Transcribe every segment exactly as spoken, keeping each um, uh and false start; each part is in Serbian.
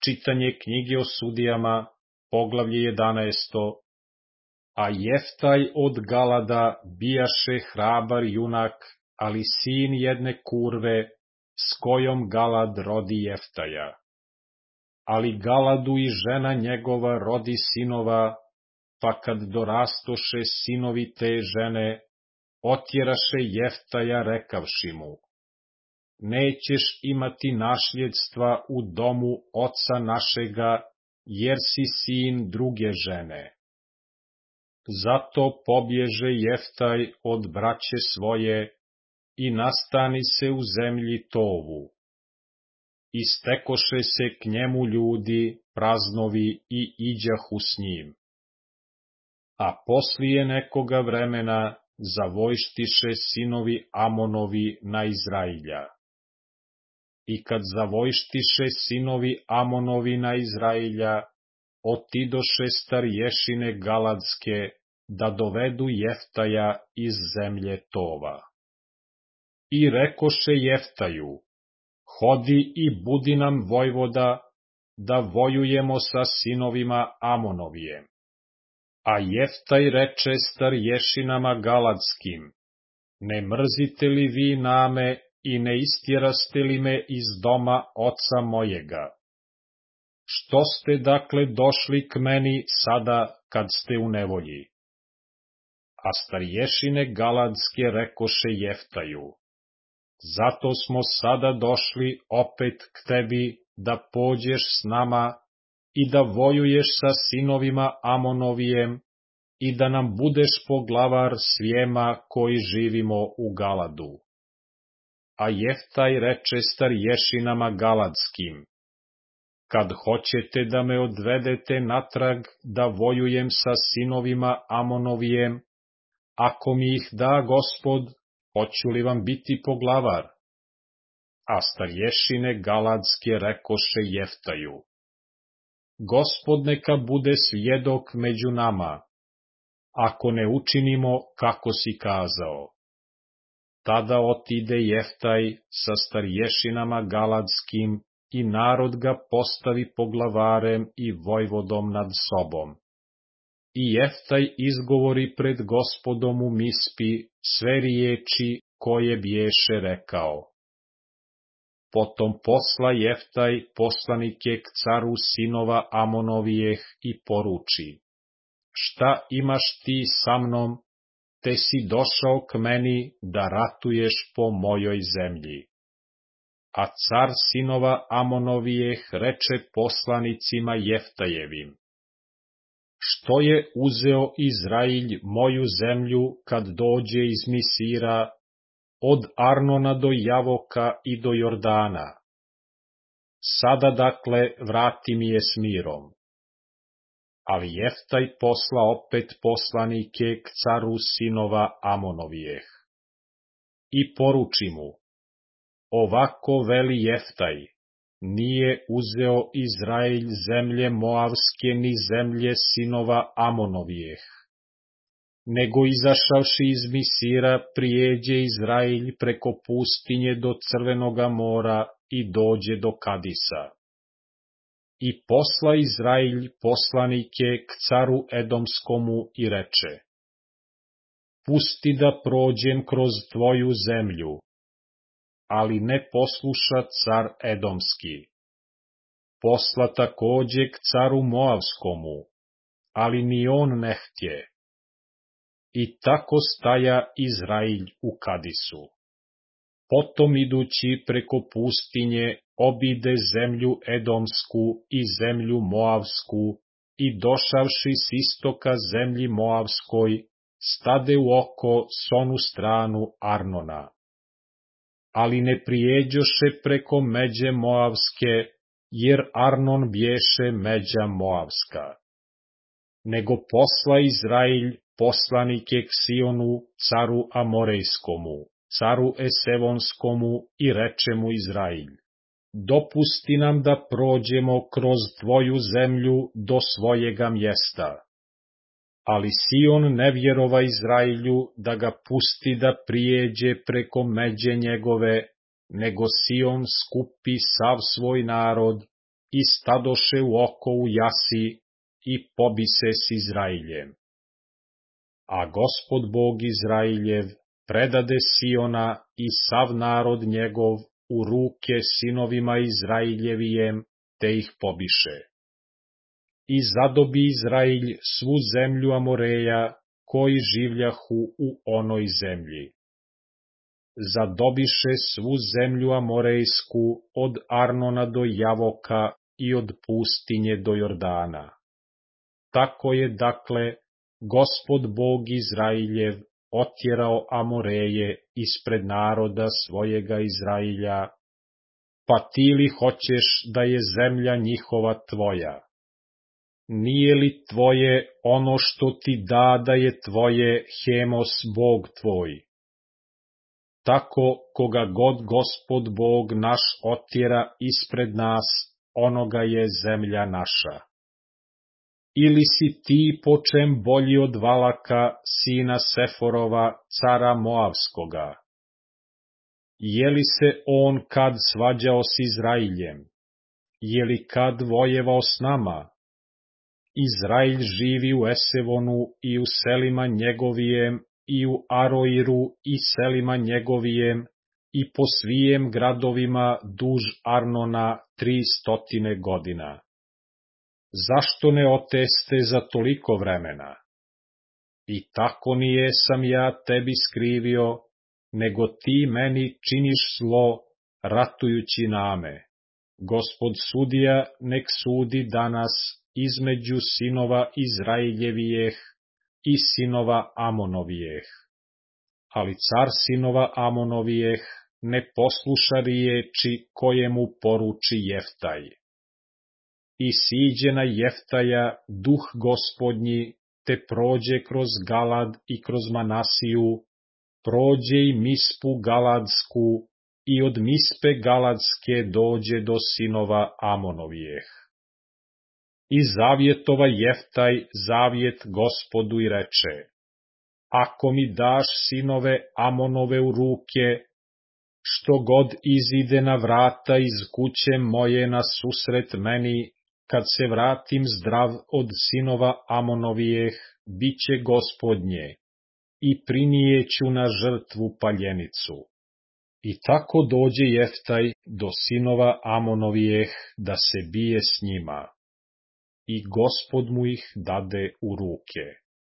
Čitanje knjige o sudijama, poglavlje jedanaesto. A Jeftaj od Galada bijaše hrabar junak, ali sin jedne kurve, s kojom Galad rodi Jeftaja. Ali Galadu i žena njegova rodi sinova, pa kad dorastoše sinovi te žene, otjeraše Jeftaja rekavši mu: nećeš imati našljedstva u domu oca našega, jer si sin druge žene. Zato pobježe Jeftaj od braće svoje i nastani se u zemlji Tovu. I stekoše se k njemu ljudi, praznovi, i iđahu s njim. A poslije nekoga vremena zavojštiše sinovi Amonovi na Izrailja. I kad zavojštiše sinovi Amonovi na Izrailja, otidoše starješine Galadske da dovedu Jeftaja iz zemlje Tova. I rekoše Jeftaju: hodi i budi nam vojvoda, da vojujemo sa sinovima Amonovijem. A Jeftaj reče starješinama Galadskim: ne mrzite li vi name i ne istjeraste li me iz doma oca mojega? Što ste dakle došli k meni sada kad ste u nevolji? A starješine Galadske rekoše Jeftaju: zato smo sada došli opet k tebi da pođeš s nama i da vojuješ sa sinovima Amonovijem i da nam budeš poglavar svijema koji živimo u Galadu. A Jeftaj reče starješinama Galadskim: kad hoćete da me odvedete natrag da vojujem sa sinovima Amonovijem, ako mi ih da Gospod, hoću li vam biti poglavar? A starješine Galadske rekoše Jeftaju: Gospod neka bude svjedok među nama, ako ne učinimo kako si kazao. Tada otide Jeftaj sa starješinama Galadskim i narod ga postavi poglavarem i vojvodom nad sobom. I Jeftaj izgovori pred Gospodom u Mispi sve riječi koje biješe rekao. Potom posla Jeftaj poslanike k caru sinova Amonovijeh i poruči: šta imaš ti sa mnom, te si došao k meni da ratuješ po mojoj zemlji? A car sinova Amonovijeh reče poslanicima Jeftajevim: što je uzeo Izrailj moju zemlju kad dođe iz Misira, od Arnona do Javoka i do Jordana? Sada dakle vrati mi je s mirom. Ali Jeftaj posla opet poslanike k caru sinova Amonovijeh. I poruči mu: ovako veli Jeftaj, nije uzeo Izrailj zemlje Moavske ni zemlje sinova Amonovijeh, nego izašavši iz Misira prijeđe Izrailj preko pustinje do Crvenoga mora i dođe do Kadisa. I posla Izrailj poslanike k caru Edomskomu i reče: pusti da prođem kroz tvoju zemlju. Ali ne posluša car Edomski. Posla takođe k caru Moavskomu, ali ni on ne htje. I tako staja Izrailj u Kadisu. Potom idući preko pustinje obide zemlju Edomsku i zemlju Moavsku i došavši s istoka zemlji Moavskoj, stade u oko s onu stranu Arnona. Ali ne prijeđoše preko međe Moavske, jer Arnon bješe međa Moavska. Nego posla Izrailj poslanike k Sionu, caru Amorejskomu, caru Esevonskomu, i reče mu Izrailj: dopusti nam da prođemo kroz tvoju zemlju do svojega mjesta. Ali Sion ne vjerova Izrailju da ga pusti da prijeđe preko međe njegove, nego Sion skupi sav svoj narod i stadoše u oko u jasi i pobise s Izrailjem. A Gospod Bog Izrailjev predade Siona i sav narod njegov u ruke sinovima Izrailjevijem, te ih pobiše. I zadobi Izrailj svu zemlju Amoreja, koji življahu u onoj zemlji. Zadobiše svu zemlju Amorejsku od Arnona do Javoka i od pustinje do Jordana. Tako je, dakle, Gospod Bog Izrailjev otjerao Amoreje ispred naroda svojega Izrailja, pa ti li hoćeš da je zemlja njihova tvoja? Nije li tvoje ono što ti da da je tvoje Hemos Bog tvoj? Tako koga god Gospod Bog naš otjera ispred nas, onoga je zemlja naša. Ili si ti po čem bolji od Valaka, sina Seforova, cara Moavskoga? Je li se on kad svađao s Izrailjem? Je li kad vojevao s nama? Izrailj živi u Esevonu i u selima njegovijem, i u Aroiru i selima njegovijem, i po svijem gradovima duž Arnona tri stotine godina. Zašto ne oteste za toliko vremena? I tako nije sam ja tebi skrivio, nego ti meni činiš zlo, ratujući name. Gospod sudija nek sudi danas između sinova Izraeljevijeh i sinova Amonovijeh. Ali car sinova Amonovijeh ne posluša riječi koje mu poruči Jeftaj. I siđe na Jeftaja duh Gospodnji, te prođe kroz Galad i kroz Manasiju, prođe i Mispu Galadsku, i od Mispe Galadske dođe do sinova Amonovijeh. I zavjetova Jeftaj zavjet Gospodu i reče: Ako mi daš sinove Amonove u ruke, što god izide na vrata iz kuće moje na susret meni, kad se vratim zdrav od sinova Amonovijeh, bit će Gospodnje, i prinijeću na žrtvu paljenicu. I tako dođe Jeftaj do sinova Amonovijeh da se bije s njima. I Gospod mu ih dade u ruke.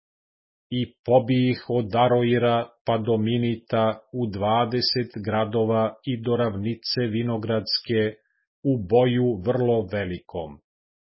I pobi ih od Aroira pa do Minita u dvadeset gradova i do ravnice vinogradske u boju vrlo velikom.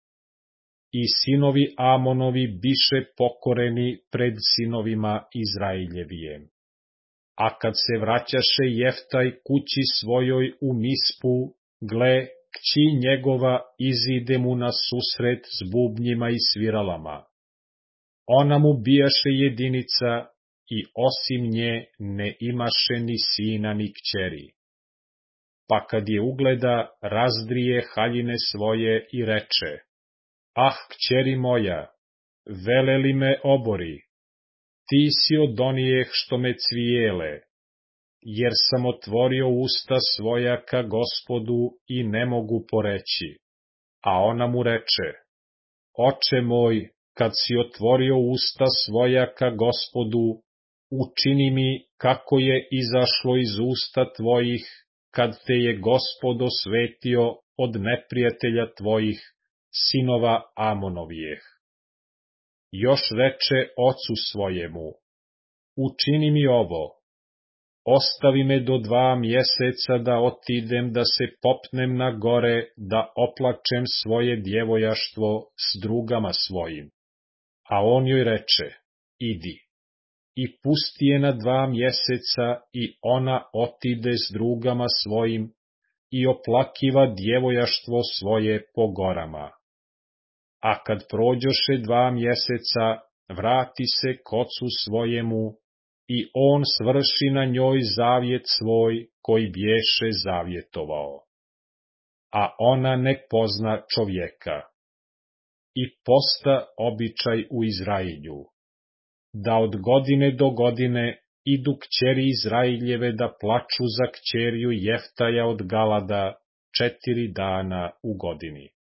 I sinovi Amonovi biše pokoreni pred sinovima Izrailjevijem. A kad se vraćaše Jeftaj kući svojoj u Mispu, gle, kći njegova izide mu na susret s bubnjima i sviralama. Ona mu bijaše jedinica i osim nje ne imaše ni sina ni kćeri. Pa kad je ugleda, razdrije haljine svoje i reče: Ah, kćeri moja, veleli me obori, ti si od onijeh što me cvijele, jer sam otvorio usta svoja ka Gospodu i ne mogu poreći. A ona mu reče: Oče moj, kad si otvorio usta svoja ka Gospodu, učini mi kako je izašlo iz usta tvojih, kad te je Gospod osvetio od neprijatelja tvojih, sinova Amonovijeh. Još reče ocu svojemu: Učini mi ovo, ostavi me do dva mjeseca da otidem, da se popnem na gore, da oplačem svoje djevojaštvo s drugama svojim. A on joj reče: Idi. I pusti je na dva mjeseca i ona otide s drugama svojim i oplakiva djevojaštvo svoje po gorama. A kad prođoše dva mjeseca, vrati se k ocu svojemu i on svrši na njoj zavjet svoj koji bješe zavjetovao. A ona ne pozna čovjeka. I posta običaj u Izrailju, da od godine do godine idu kćeri Izrailjeve da plaču za kćerju Jeftaja od Galada četiri dana u godini.